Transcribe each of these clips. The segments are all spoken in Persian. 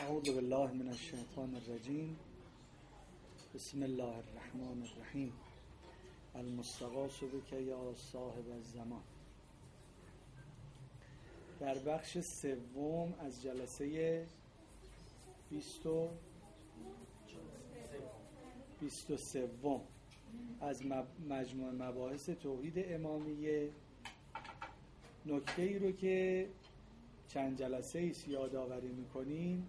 اعوذ بالله من الشیطان الرجیم. بسم الله الرحمن الرحیم. المستغاث بک یا صاحب الزمان. در بخش سوم از جلسه 23 از مجموع مباحث توحید امامیه، نکته ای رو که چند جلسه ایست یادآوری میکنیم،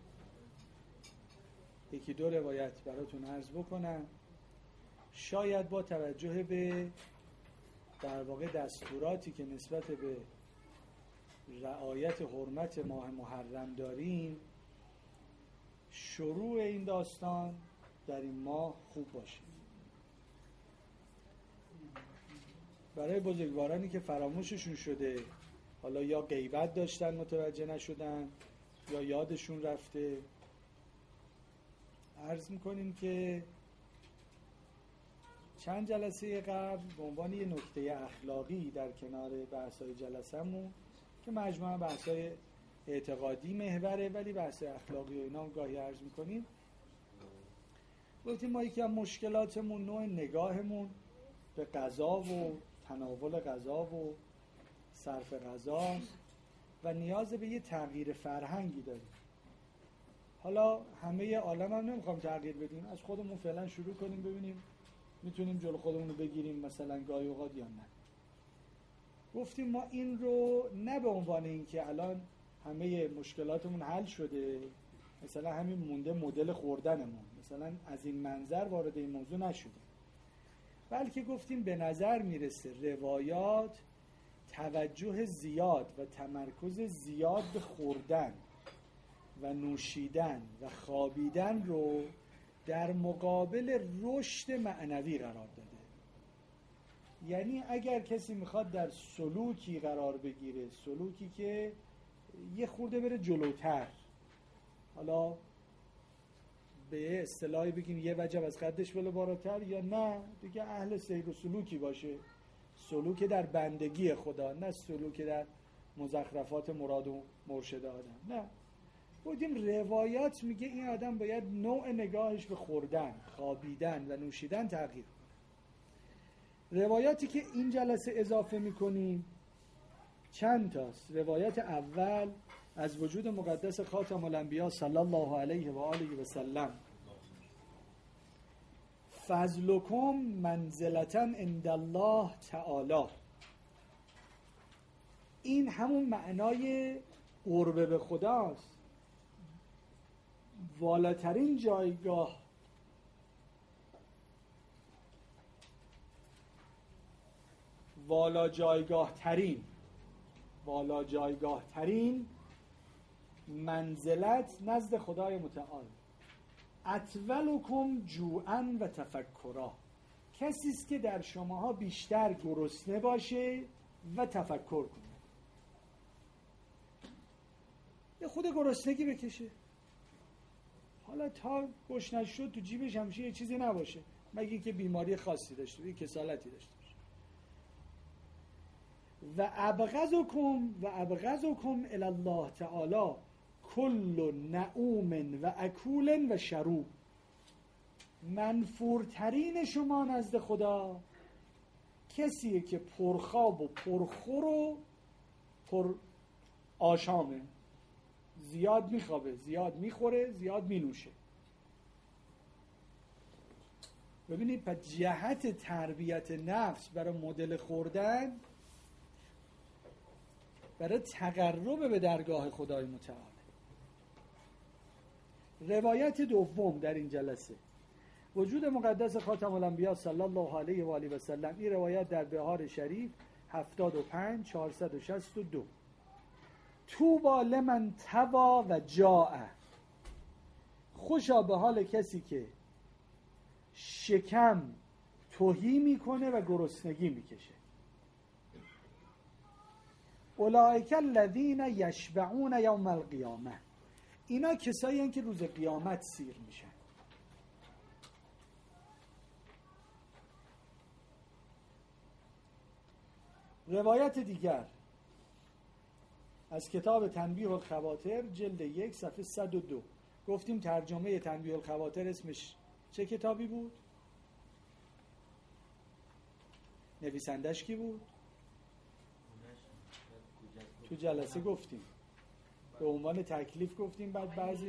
یکی دو روایت براتون عرض بکنم. شاید با توجه به در واقع دستوراتی که نسبت به رعایت حرمت ماه محرم داریم، شروع این داستان در این ماه خوب باشه. برای بزرگوارانی که فراموششون شده، حالا یا غیبت داشتن متوجه نشدن یا یادشون رفته، عرض میکنیم که چند جلسه قبل به عنوان یه نکته اخلاقی در کنار بحث‌های جلسه‌مون که مجموعه بحث‌های اعتقادی محوره ولی بحث اخلاقی و اینا گاهی عرض میکنیم، گفتیم ما یکی از مشکلاتمون نوع نگاهمون به غذا و تناول غذا و صرف غذاست و نیاز به یه تغییر فرهنگی داریم. حالا همه عالم هم نمیخوام تغییر بدیم، از خودمون فعلا شروع کنیم ببینیم میتونیم جلو خودمون رو بگیریم مثلا گاهی اوقات یا نه. گفتیم ما این رو نه به عنوان این که الان همه مشکلاتمون حل شده، مثلا همین مونده مدل خوردنمون، مثلا از این منظر وارد این موضوع نشدیم، بلکه گفتیم به نظر میرسه روایات توجه زیاد و تمرکز زیاد به خوردن و نوشیدن و خوابیدن رو در مقابل رشد معنوی قرار داده. یعنی اگر کسی میخواد در سلوکی قرار بگیره، سلوکی که یه خورده بره جلوتر، حالا به اصطلاحی بگیم یه وجب از قدش بله بالاتر، یا نه دیگه اهل سیر و سلوکی باشه، سلوک در بندگی خدا، نه سلوک در مزخرفات مراد و مرشد آدم. نه، بودیم روایات میگه این آدم باید نوع نگاهش به خوردن، خوابیدن و نوشیدن تغییر کنه. روایاتی که این جلسه اضافه میکنیم چند تاست. روایت اول از وجود مقدس خاتم الانبیا صلی الله علیه و آله و سلم: فضلکم منزلتا عند الله تعالی. این همون معنای قرب به خداست. والاترین جایگاه، والا جایگاه ترین منزلت نزد خدای متعال. اطولکم جوعا و تفکرا. کسی است که در شماها بیشتر گرسنه باشه و تفکر کنه. یه خود گرسنگی بکشه، حالا تا گشنه شد تو جیبش همیشه یه چیزی نباشه، مگه اینکه بیماری خاصی داشته باشه، کسالتی داشته باشه. و ابغضکم الی الله تعالی کل نعوم و اکول و شروب. منفورترین شما نزد خدا کسیه که پرخواب و پرخور و پر آشامه، زیاد میخوابه، زیاد میخوره، زیاد مینوشه. ببینید پس جهت تربیت نفس برای مدل خوردن، برای تقرب به درگاه خدای متعال. روایت دوم در این جلسه وجود مقدس خاتم الانبیا صلی الله علیه و آله و سلم. این روایت در بهار شریف 75462: طوبی لمن طوی و جاء. خوشا به حال کسی که شکم تهی میکنه و گرسنگی میکشه. اولئک الذین یشبعون یوم القیامه. اینا کسایی هستند که روز قیامت سیر میشن. روایت دیگر از کتاب تنبیه الخواطر جلد 1 صفحه 102: گفتیم ترجمه تنبیه الخواطر اسمش چه کتابی بود؟ نویسندش کی بود؟ تو جلسه گفتیم به عنوان تکلیف گفتیم، بعد بعضی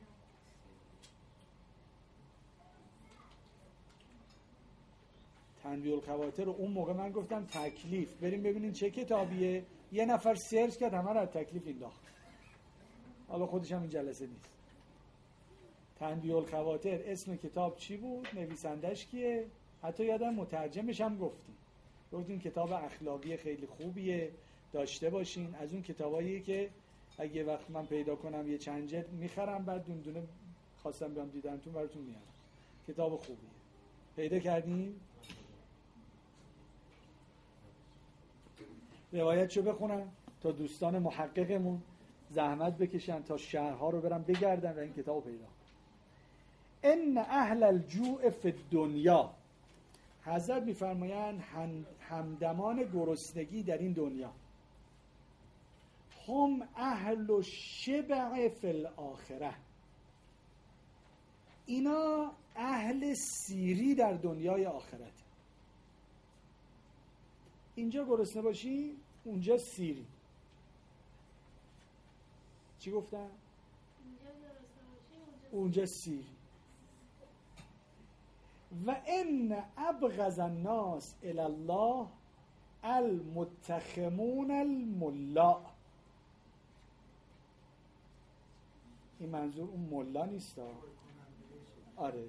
تنبیه الخواطر رو اون موقع من گفتم تکلیف، بریم ببینین چه کتابیه. یه نفر سرچ کرد همه رو از تکلیف انداخت. حالا خودش هم این جلسه نیست. تنبیه الخواطر اسم کتاب چی بود؟ نویسندش کیه؟ حتی یادم مترجمش هم گفتیم کتاب اخلاقی خیلی خوبیه، داشته باشین. از اون کتاباییه که اگه وقت من پیدا کنم یه چند جلد میخرم، بعد دونه دونه خواستم بیام دیدنتون براتون میارم. کتاب خوبیه. پیدا کردین؟ روایتشو بخونم تا دوستان محققمون زحمت بکشن تا شهرها رو برن بگردن و این کتابو پیدا کنن. ان اهل الجوع فی الدنیا، حضرت میفرمایند همدمان گرسنگی در این دنیا، هم اهل الشبع فی الاخره، اینا اهل سیری در دنیای آخرت. اینجا گرسنه باشی، اونجا سیری. چی گفتم؟ اونجا سیری. و ان ابغض الناس الی الله المتخمون الملا. این منظور اون ملا نیست. آره،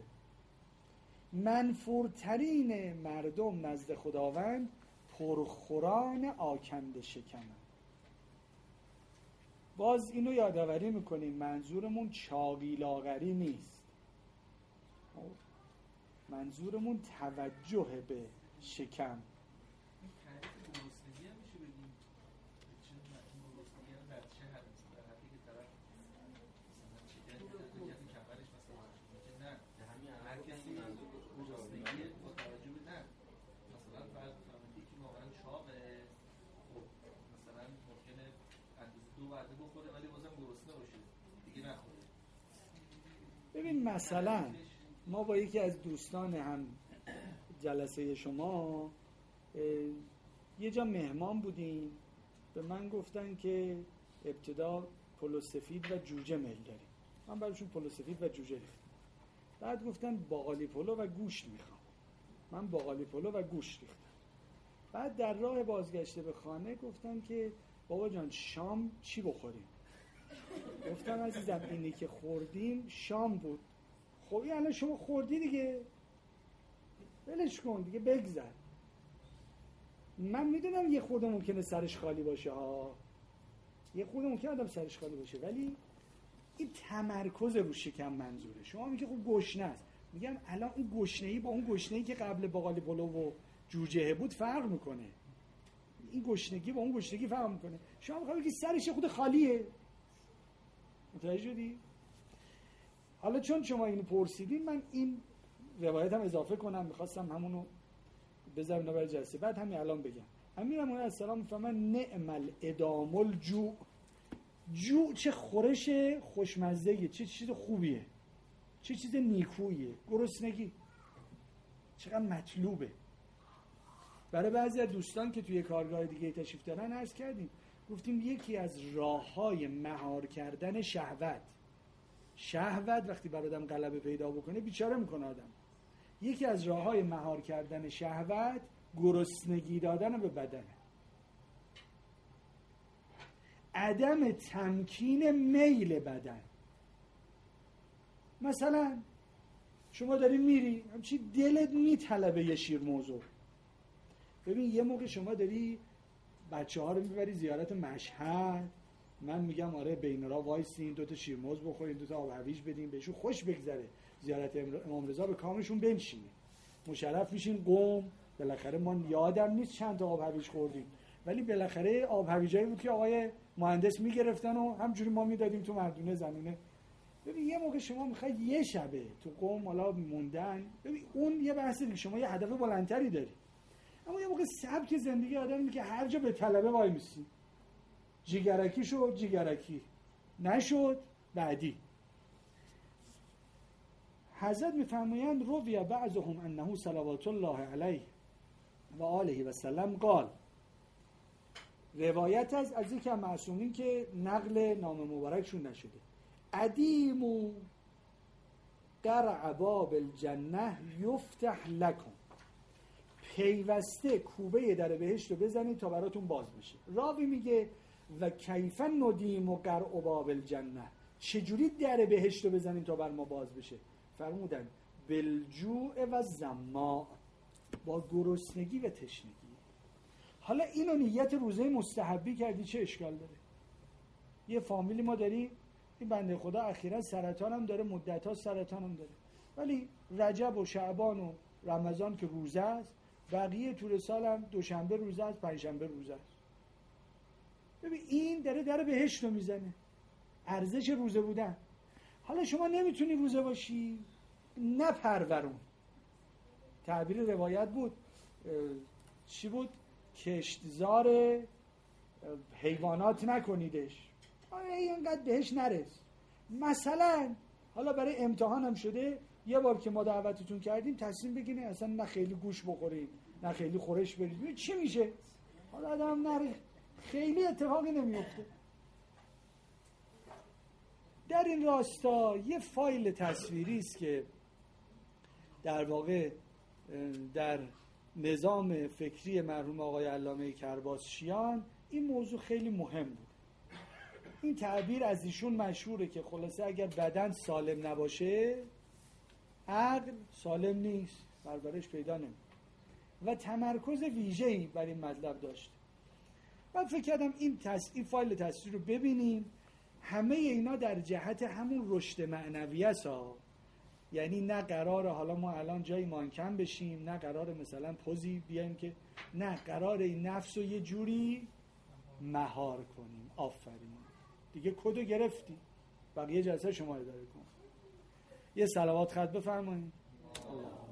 منفورترین مردم نزد خداوند پرخوران آکنده شکمن. باز اینو یادآوری میکنیم منظورمون چاقی لاغری نیست، منظورمون توجه به شکم. ببین مثلا ما با یکی از دوستان هم جلسه شما یه جا مهمان بودیم، به من گفتن که ابتدا پلو سفید و جوجه میل داریم. من براشون پلو سفید و جوجه ریختم. بعد گفتن باقالی پلو و گوشت میخوام. من باقالی پلو و گوشت ریختم. بعد در راه بازگشته به خانه گفتن که بابا جان شام چی بخوریم؟ گفتم عزیزم اینی که خوردیم شام بود. خب یعنی شما خوردی دیگه، ولش کن دیگه، بگذر. من میدونم یه خورده ممکنه سرش خالی باشه ها، یه خورده ممکنه آدم سرش خالی باشه، ولی این تمرکز رو شکم منظوره. شما میگه خب گشنه است، میگم الان اون گشنه‌ای با اون گشنه‌ای که قبل باقالی پلو و جوجه بود فرق میکنه. این گشنگی با اون گشنگی فرق میکنه. شما میگه که سرش خود خالیه. متوجه شدی؟ حالا چون شما اینو پرسیدین من این روایت هم اضافه کنم، میخواستم همونو بذارم برای جلسه بعد همین الان بگم. امیرالمومنین علیه السلام میفهمن نعم الادام الجوع. جوع چه خورش خوشمزه‌ایه، چه چیز خوبیه، چه چیز نیکوییه. گرسنگی چقدر مطلوبه. برای بعضی از دوستان که توی کارگاه دیگه تشریف دارن عرض کردیم، گفتیم یکی از راه‌های مهار کردن شهوت وقتی بر آدم غلبه پیدا بکنه بیچاره میکنه آدم. یکی از راه‌های مهار کردن شهوت گرسنگی دادن به بدن، عدم تمکین میل بدن. مثلا شما داری میری همچی دلت میطلبه یه شیر موضوع. ببین یه موقع شما داری بچه ها رو میبری زیارت مشهد، من میگم آره بینرا وایسین 2 تا شیرموز بخورین 2 تا آب هویج بدین بهشون خوش بگذره، زیارت امام رضا به کامشون بنشینه، مشرف میشین قم. بالاخره ما یادم نیست چند تا آب هویج خوردیم، ولی بالاخره آب هویجایی بود که آقای مهندس میگرفتن و همجوری ما میدادیم تو مردونه زنونه. ببین یه موقع شما میخوای یه شبه تو قم حالا موندن، ببین اون یه بحث دیگه، شما یه هدف بلندتری داری. اما یه موقع سبک زندگی آدم اینه که هر جا به طلبه وای میسی، جیگرکی شد جیگرکی، نشد بعدی. حضرت میفرمایند روی بعضهم انه صلوات الله علیه و آله و سلم قال، روایت از یکی از معصومین که نقل نام مبارکشون نشده، ادیمو قرع باب الجنه یفتح لکم، پیوسته کوبه در بهشت رو بزنید تا براتون باز بشه. راوی میگه و کیف ندیم و قرع باب الجنه، چجوری در بهشت رو بزنیم تا بر ما باز بشه؟ فرمودن بالجوع و ظما، با گرسنگی و تشنگی. حالا اینو نیت روزه مستحبی کردی، چه اشکال داره؟ یه فامیلی ما داریم، این بنده خدا اخیرا سرطان هم داره، مدت‌ها سرطان هم داره، ولی رجب و شعبان و رمضان که روزه است، بقیه طول سال هم دوشنبه روزه است، پنجشنبه روزه است. ببین این داره در بهشت رو میزنه، ارزش روزه بودن. حالا شما نمیتونی روزه باشی، نپرورون. تعبیر روایت بود چی بود؟ کشتزار حیوانات نکنیدش، اینقدر بهش نرس. مثلا حالا برای امتحان هم شده، یه بار که ما دعوتتون کردیم تصمیم بگیرین اصلا نه خیلی گوش بخورید نه خیلی خورش برید، چی میشه؟ حالا آدم نره، خیلی اتفاقی نمیفته. در این راستا یه فایل تصویری است که در واقع در نظام فکری مرحوم آقای علامه کرباسچیان این موضوع خیلی مهم بود. این تعبیر از ایشون مشهوره که خلاصه اگر بدن سالم نباشه عقل سالم نیست، پرورش پیدا نمی‌کنه و تمرکز ویژه‌ای بر این مطلب داشت. من فکر کردم این فایل تصویری رو ببینیم. همه اینا در جهت همون رشد معنوی است ها. یعنی نه قراره حالا ما الان جایی مانکن بشیم، نه قراره مثلا پوزی بیایم، که نه، قراره این نفس رو یه جوری مهار کنیم. آفرین، دیگه کدو گرفتی، بقیه جلسه شما اداره کن. یه صلوات خط بفرمایید.